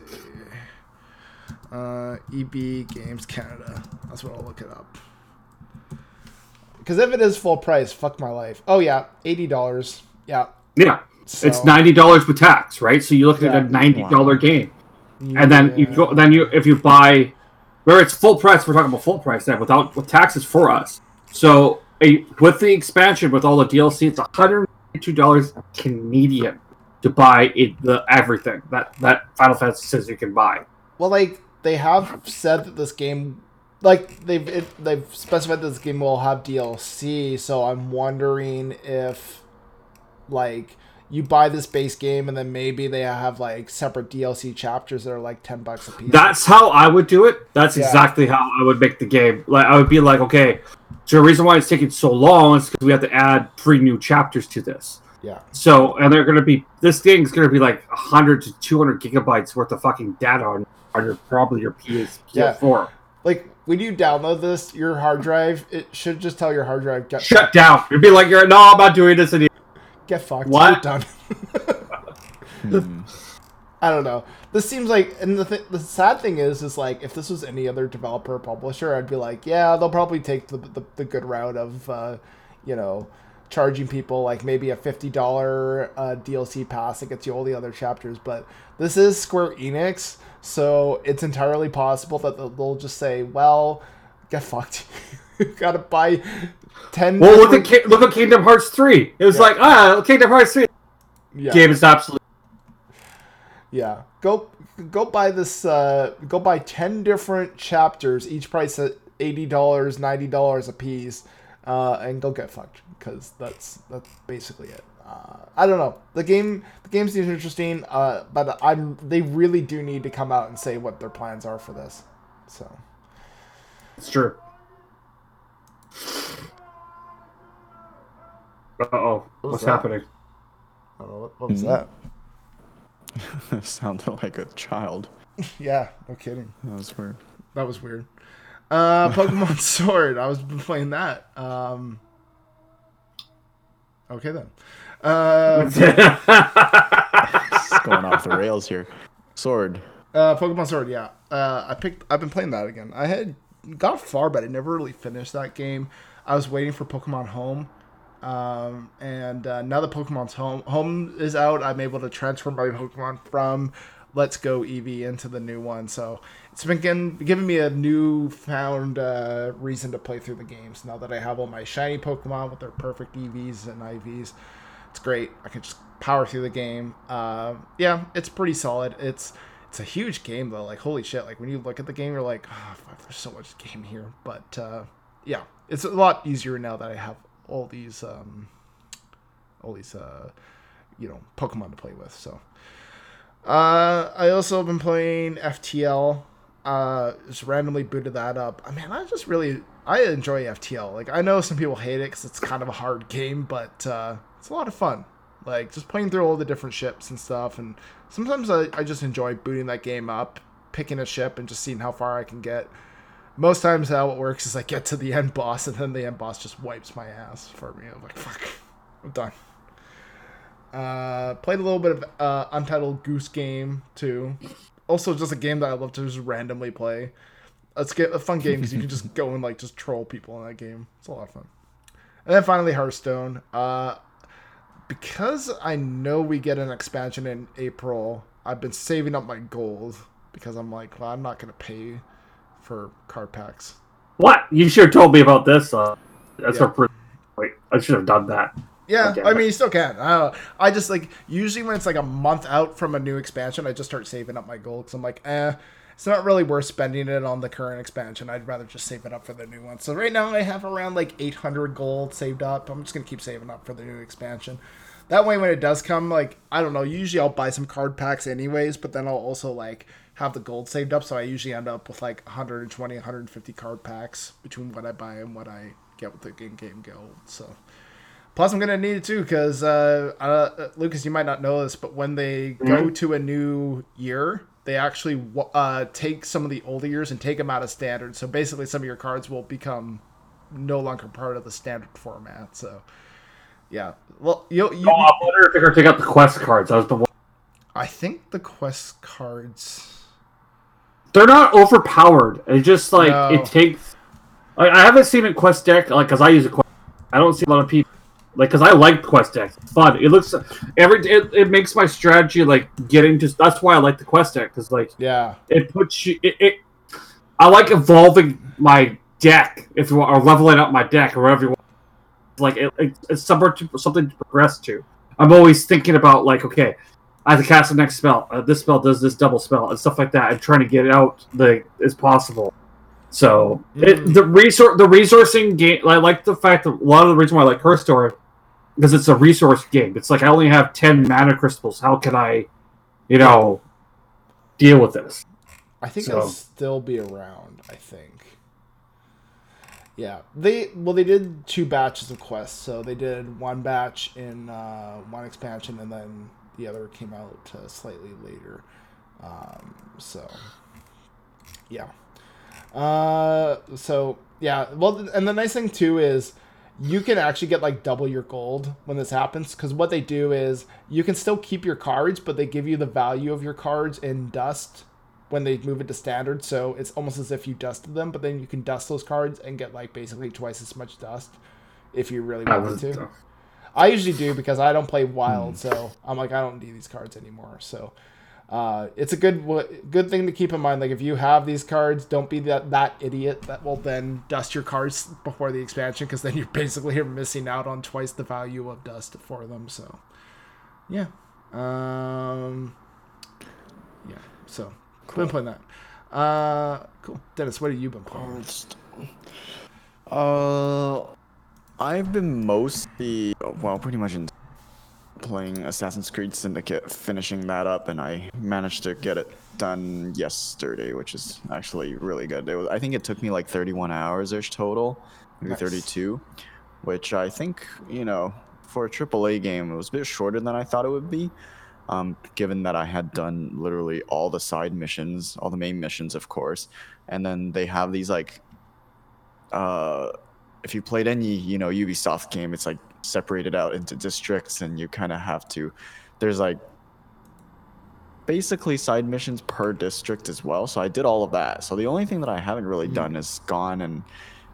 EB Games Canada. That's what I'll look it up. Because if it is full price, fuck my life. Oh yeah, $80. Yeah. Yeah. So, it's $90 with tax, right? So you're looking at a $90 game. And then if you buy, where it's full price, we're talking about full price then with taxes for us. So with the expansion, with all the DLC, it's $102 Canadian to buy the everything that Final Fantasy says you can buy. Well, like they have said that this game, like they've specified that this game will have DLC. So I'm wondering if like you buy this base game and then maybe they have like separate DLC chapters that are like $10 a piece. That's how I would do it. That's exactly how I would make the game. Like I would be like, okay, so the reason why it's taking so long is because we have to add 3 new chapters to this. Yeah. So and they're gonna be this thing's gonna be like 100 to 200 gigabytes worth of fucking data on your probably your PS4. Like when you download this, your hard drive, it should just tell your hard drive get shut down. You'd be like, no, I'm not doing this anymore. Get fucked. What? Done. I don't know. This seems like, and the sad thing is like, if this was any other developer or publisher, I'd be like, yeah, they'll probably take the good route of, charging people like maybe a $50 DLC pass that gets you all the other chapters. But this is Square Enix, so it's entirely possible that they'll just say, well, get fucked. You gotta buy 10. Well, look at Kingdom Hearts 3. It was like, Kingdom Hearts 3. Yeah. Game is absolutely. Yeah. Go buy this. Go buy 10 different chapters, each priced at $80, $90 a piece, and go get fucked, because that's basically it. I don't know. The game seems interesting, but they really do need to come out and say what their plans are for this. So. It's true. Uh-oh. What's happening? I don't know. What was that? Sounded like a child. Yeah, no kidding. That was weird. That was weird. Pokemon Sword. I was playing that. Okay then. It's going off the rails here. Sword. Pokemon Sword. Yeah. I've been playing that again. I had got far, but I never really finished that game. I was waiting for Pokemon Home. And now that Pokemon's Home is out, I'm able to transfer my Pokemon from Let's Go Eevee into the new one. So it's been giving me a newfound reason to play through the games now that I have all my shiny Pokemon with their perfect EVs and IVs. It's great. I can just power through the game. Yeah, it's pretty solid. It's a huge game though. Like holy shit! Like when you look at the game, you're like, oh fuck, there's so much game here. But yeah, it's a lot easier now that I have all these Pokemon to play with. So I also have been playing FTL. Just randomly booted that up. I mean, I enjoy FTL. Like I know some people hate it because it's kind of a hard game, but it's a lot of fun. Like just playing through all the different ships and stuff. And sometimes I just enjoy booting that game up, picking a ship and just seeing how far I can get. Most times how it works is I get to the end boss and then the end boss just wipes my ass for me. I'm like, fuck, I'm done. Played a little bit of Untitled Goose Game too. Also just a game that I love to just randomly play. It's a fun game because you can just go and like just troll people in that game. It's a lot of fun. And then finally Hearthstone. Because I know we get an expansion in April, I've been saving up my gold because I'm like, well, I'm not going to pay for card packs. What? You should have told me about this. That's a pretty. Wait, I should have done that. Yeah, I mean, you still can. I just like usually when it's like a month out from a new expansion, I just start saving up my gold because I'm like, it's not really worth spending it on the current expansion. I'd rather just save it up for the new one. So right now I have around like 800 gold saved up. I'm just gonna keep saving up for the new expansion. That way, when it does come, like I don't know, usually I'll buy some card packs anyways, but then I'll also like have the gold saved up, so I usually end up with like 120, 150 card packs between what I buy and what I get with the in-game gold. So Plus, I'm gonna need it too because Lucas, you might not know this, but when they go to a new year, they actually take some of the older years and take them out of standard. So basically, some of your cards will become no longer part of the standard format. So yeah, well, I wonder if they're gonna take out the quest cards. That was the one. I think the quest cards. They're not overpowered. It's just like it takes. Like, I haven't seen a quest deck because I use a quest. I don't see a lot of people because I like quest decks. It's fun. It looks it makes my strategy getting to. That's why I like the quest deck because it puts you. I like evolving my deck if you want, or leveling up my deck or whatever you want. It's something to progress to. I'm always thinking about okay. I have to cast the next spell. This spell does this double spell and stuff like that, and trying to get it out as possible. So the resourcing game. I like the fact that a lot of the reason why I like Her Story because it's a resource game. It's I only have 10 mana crystals. How can I, deal with this? I think it'll still be around. I think. Yeah, they did 2 batches of quests. So they did one batch in one expansion, and then the other came out slightly later. So, yeah. Well, and the nice thing too is you can actually get double your gold when this happens. Because what they do is you can still keep your cards, but they give you the value of your cards in dust when they move it to standard. So it's almost as if you dusted them, but then you can dust those cards and get basically twice as much dust if you really wanted to. I usually do because I don't play Wild, so I'm I don't need these cards anymore. So it's a good thing to keep in mind. If you have these cards, don't be that idiot that will then dust your cards before the expansion because then you basically are missing out on twice the value of dust for them. So, yeah. So, cool. Been playing that. Cool. Dennis, what have you been playing? I've been mostly, pretty much playing Assassin's Creed Syndicate, finishing that up, and I managed to get it done yesterday, which is actually really good. I think it took me 31 hours-ish total, maybe 32, which I think, for a AAA game, it was a bit shorter than I thought it would be, given that I had done literally all the side missions, all the main missions, of course, and then they have these, if you played any, Ubisoft game, it's separated out into districts, and you kind of have to. There's basically side missions per district as well. So I did all of that. So the only thing that I haven't really done is gone and,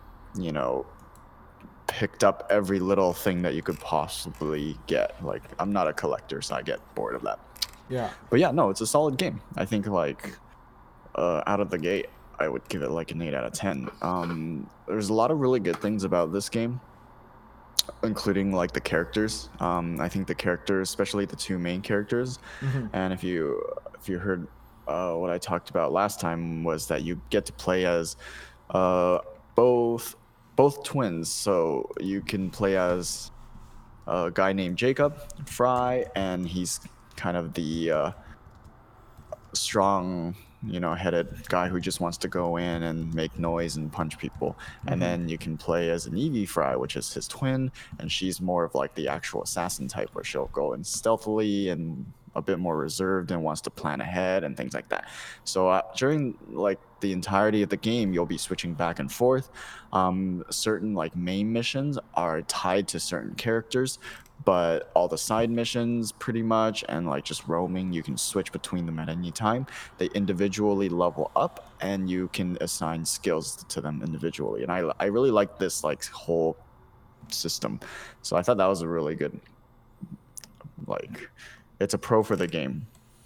picked up every little thing that you could possibly get. I'm not a collector, so I get bored of that. Yeah. But yeah, no, it's a solid game. I think out of the gate, I would give it an 8 out of 10. There's a lot of really good things about this game, including the characters. I think the characters, especially the 2 main characters, and if you heard what I talked about last time, was that you get to play as both twins. So you can play as a guy named Jacob Fry, and he's kind of the strong, headed guy who just wants to go in and make noise and punch people. And then you can play as an Evie Fry, which is his twin, and she's more of the actual assassin type, where she'll go in stealthily and a bit more reserved and wants to plan ahead and things like that. So during the entirety of the game, you'll be switching back and forth. Certain main missions are tied to certain characters, but all the side missions pretty much, and just roaming, you can switch between them at any time. They individually level up, and you can assign skills to them individually. And I really like this whole system. So I thought that was a really good, it's a pro for the game.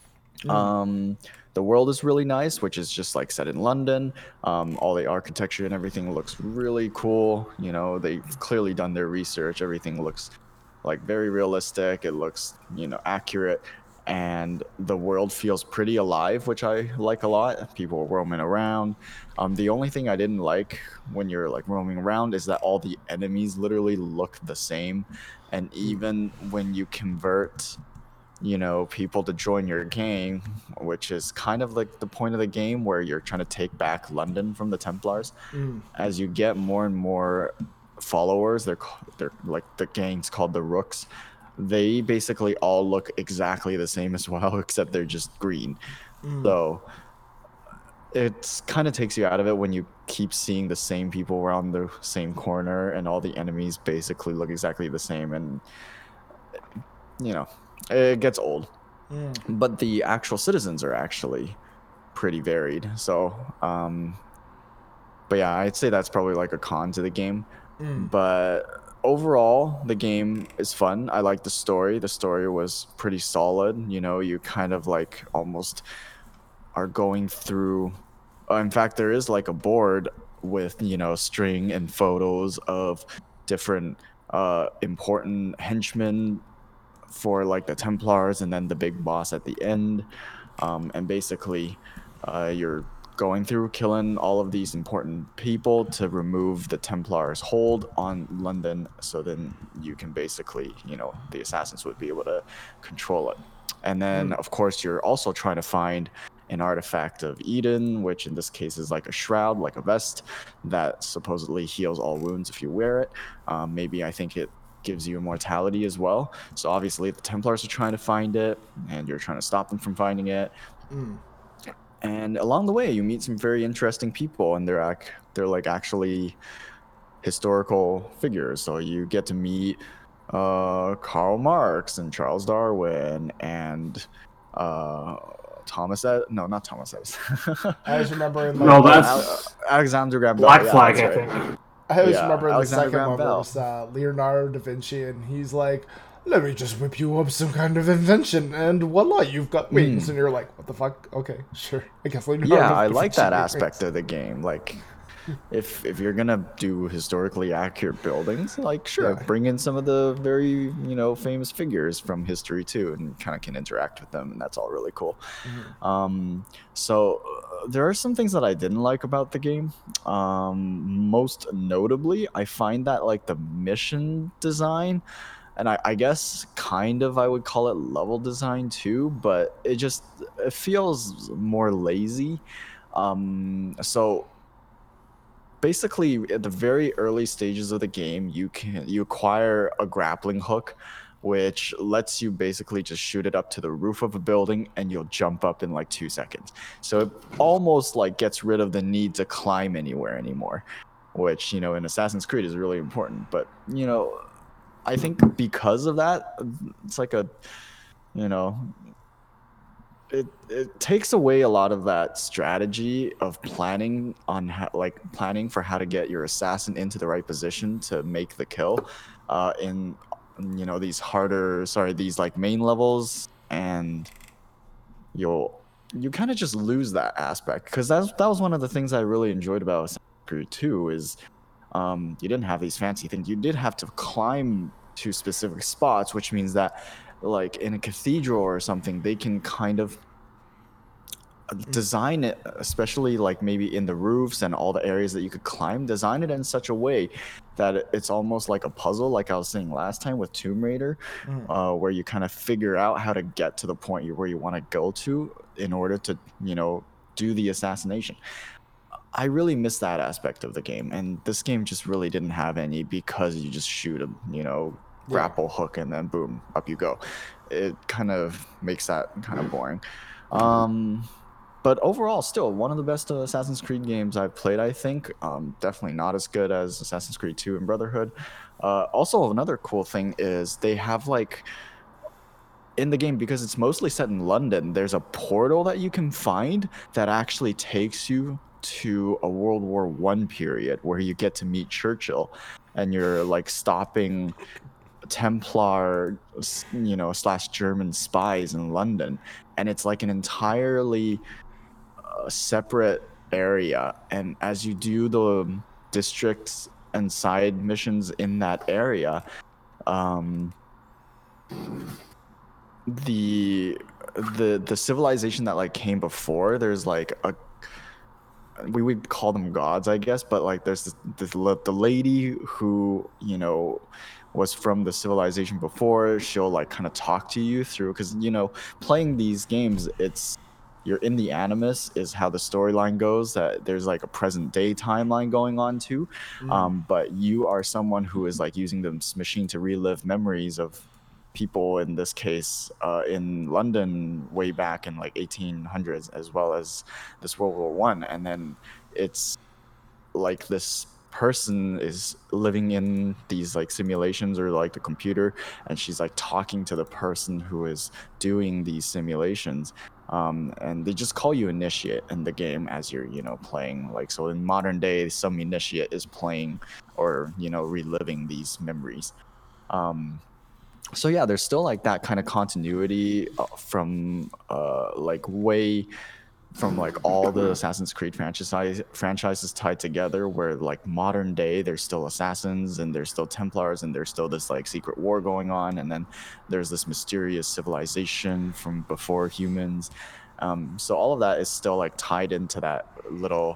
The world is really nice, which is just set in London. All the architecture and everything looks really cool. They've clearly done their research. Everything looks very realistic. It looks, accurate, and the world feels pretty alive, which I like a lot. People are roaming around. The only thing I didn't like when you're roaming around is that all the enemies literally look the same, and even when you convert people to join your gang, which is kind of the point of the game, where you're trying to take back London from the Templars. As you get more and more followers. They're like the gang's called the Rooks. They basically all look exactly the same as well, except they're just green. So it kind of takes you out of it when you keep seeing the same people around the same corner, and all the enemies basically look exactly the same, and it gets old. But the actual citizens are actually pretty varied. So, but yeah, I'd say that's probably like a con to the game. But overall, the game is fun. I like the story. The story was pretty solid. You kind of like almost are going through. In fact, there is like a board with string and photos of different important henchmen for like the Templars, and then the big boss at the end. And basically, you're going through killing all of these important people to remove the Templars' hold on London, so then you can basically, the assassins would be able to control it. And then, of course, you're also trying to find an artifact of Eden, which in this case is like a shroud, like a vest, that supposedly heals all wounds if you wear it. Maybe I think it gives you immortality as well. So obviously the Templars are trying to find it, and you're trying to stop them from finding it. And along the way, you meet some very interesting people, and they're like actually historical figures. So you get to meet Karl Marx and Charles Darwin and Thomas Edison. No, not Thomas Edison. I just remember that's Alexander Graham Bell. Black Flag, I think. I always remember in the Alexander second Graham one where Bell. it was Leonardo da Vinci, and he's like, let me just whip you up some kind of invention, and voila, you've got wings. And you're like, what the fuck? Okay, sure. I guess Leonardo Yeah, da I Vinci like that made aspect wings. of the game. Like, if you're gonna do historically accurate buildings, like sure, Yeah. bring in some of the very famous figures from history too, and kind of can interact with them, and that's all really cool. So there are some things that I didn't like about the game. Most notably, I find that like the mission design, and I guess kind of I would call it level design too, but it feels more lazy. So basically at the very early stages of the game, you acquire a grappling hook, which lets you basically just shoot it up to the roof of a building, and you'll jump up in like 2 seconds. So it almost like gets rid of the need to climb anywhere anymore, which in Assassin's Creed is really important. But I think because of that, it's like it takes away a lot of that strategy of planning on planning for how to get your assassin into the right position to make the kill in these like main levels, and you kind of just lose that aspect, because that was one of the things I really enjoyed about Assassin's Creed 2 is you didn't have these fancy things. You did have to climb to specific spots, which means that like in a cathedral or something, they can kind of design it, especially like maybe in the roofs and all the areas that you could climb, design it in such a way that it's almost like a puzzle, like I was saying last time with Tomb Raider, where you kind of figure out how to get to the point where you want to go to in order to do the assassination. I really miss that aspect of the game, and this game just really didn't have any, because you just shoot a grapple hook and then boom, up you go. It kind of makes that kind of boring. But overall, still one of the best Assassin's Creed games I've played, I think. Definitely not as good as Assassin's Creed 2 and Brotherhood. Also, another cool thing is they have like in the game, because it's mostly set in London, there's a portal that you can find that actually takes you to a World War I period where you get to meet Churchill, and you're like stopping Templar, / German spies in London, and it's like an entirely separate area. And as you do the districts and side missions in that area, the civilization that like came before, there's like we would call them gods, I guess, but like there's the lady who was from the civilization before. She'll like kind of talk to you through, because playing these games, it's you're in the Animus is how the storyline goes, that there's like a present day timeline going on too. But you are someone who is like using this machine to relive memories of people, in this case in London way back in like 1800s, as well as this World War One. And then it's like this person is living in these like simulations or like the computer, and she's like talking to the person who is doing these simulations. And they just call you initiate in the game as you're, you know, playing. Like, so in modern day, some initiate is playing or, you know, reliving these memories. So yeah, there's still like that kind of continuity from like way from like all the Assassin's Creed franchises tied together, where like modern day there's still assassins and there's still Templars and there's still this like secret war going on, and then there's this mysterious civilization from before humans. So all of that is still like tied into that little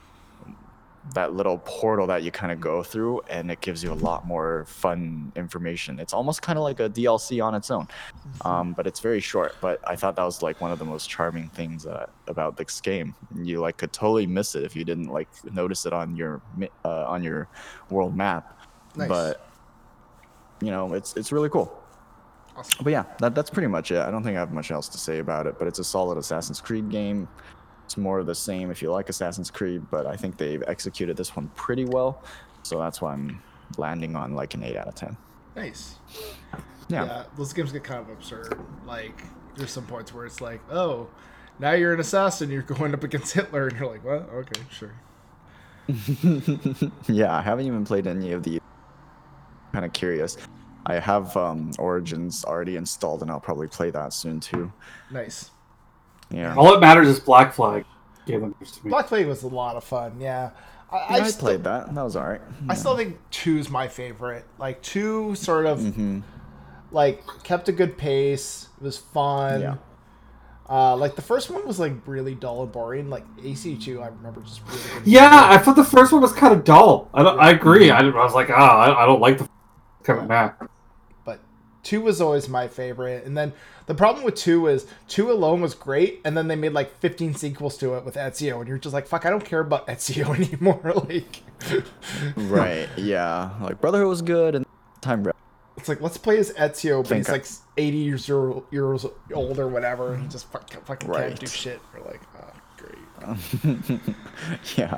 portal that you kind of go through, and it gives you a lot more fun information. It's almost kind of like a DLC on its own, but it's very short. But I thought that was like one of the most charming things about this game. You like could totally miss it if you didn't like notice it on your world map. Nice. But you know, it's really cool. Awesome. But yeah, that's pretty much it. I don't think I have much else to say about it, but it's a solid Assassin's Creed game. It's more of the same if you like Assassin's Creed, but I think they've executed this one pretty well, so that's why I'm landing on like an 8 out of 10. Nice. Yeah. Those games get kind of absurd. Like, there's some points where it's like, oh, now you're an assassin, you're going up against Hitler, and you're like, what? Okay, sure. Yeah, I haven't even played any of the. Kind of curious. I have Origins already installed, and I'll probably play that soon too. Nice. Yeah. All that matters is Black Flag. Black Flag was a lot of fun. Yeah. I played that. That was alright. I still think 2's my favorite. Like 2 sort of like kept a good pace. It was fun. Yeah. Like the first one was like really dull and boring. Like AC2, I remember just really. Yeah, I thought the first one was kind of dull. I agree. I was like, I don't like the kind of map. But 2 was always my favorite. And then the problem with 2 is 2 alone was great, and then they made like 15 sequels to it with Ezio, and you're just like, fuck, I don't care about Ezio anymore. Like, right? Yeah. Like Brotherhood was good, and Time. It's like, let's play as Ezio, but he's like 80 years old or whatever, and he just fucking can't do shit. We're like, oh, great. Yeah.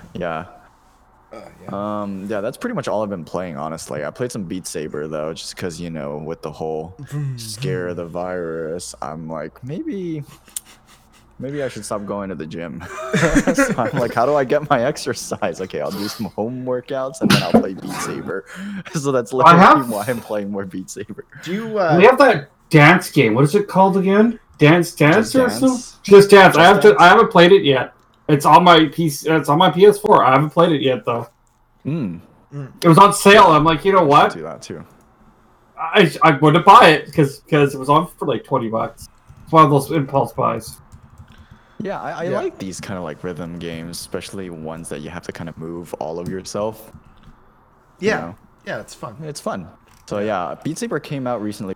Yeah, that's pretty much all I've been playing, honestly. I played some Beat Saber, though, just because, you know, with the whole scare of the virus, I'm like, maybe I should stop going to the gym. So I'm like, how do I get my exercise? Okay, I'll do some home workouts, and then I'll play Beat Saber. So that's literally why I'm playing more Beat Saber. Do you, we have that dance game. What is it called again? Dance Just or Dance? something? Just Dance. I haven't played it yet. It's on my PC. It's on my PS4. I haven't played it yet, though. It was on sale. I'm like, you know what? Do that too. I wouldn't buy it because it was on for like $20. It's one of those impulse buys. Yeah, I like these kind of like rhythm games, especially ones that you have to kind of move all of yourself. Yeah, you know? Yeah, it's fun. It's fun. So yeah, Beat Saber came out recently.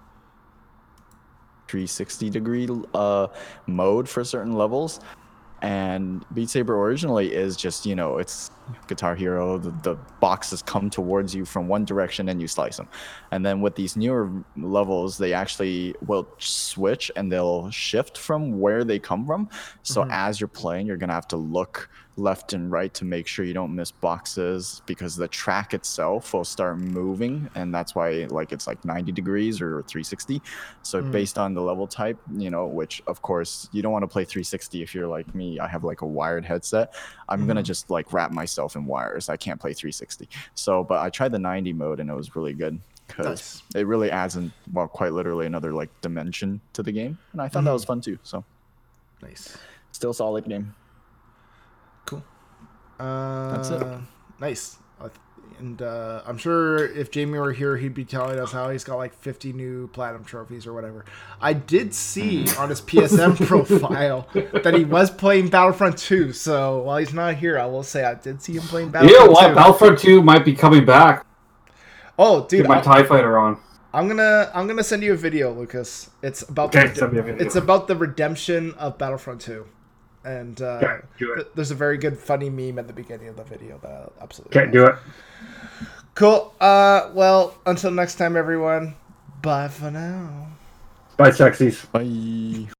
360-degree mode for certain levels. And Beat Saber originally is just, you know, it's Guitar Hero. The boxes come towards you from one direction and you slice them. And then with these newer levels, they actually will switch and they'll shift from where they come from. So as you're playing, you're going to have to look left and right to make sure you don't miss boxes, because the track itself will start moving, and that's why like it's like 90 degrees or 360. So based on the level type, you know, which of course you don't want to play 360 if you're like me. I have like a wired headset. I'm gonna just like wrap myself in wires. I can't play 360. So but I tried the 90 mode and it was really good, because it really adds quite literally another like dimension to the game, and I thought that was fun too. So nice, still solid game. Cool. That's it. Nice. And I'm sure if Jamie were here, he'd be telling us how he's got like 50 new platinum trophies or whatever. I did see on his PSN profile that he was playing Battlefront 2. So while he's not here, I will say I did see him playing Battlefront 2. You know what? Battlefront 2 might be coming back. Oh, dude. Get my TIE Fighter on. I'm gonna send you a video, Lucas. It's about it's about the redemption of Battlefront 2, and there's a very good funny meme at the beginning of the video that I absolutely can't do it. Cool. Well, until next time, everyone. Bye for now. Bye, sexies. Bye.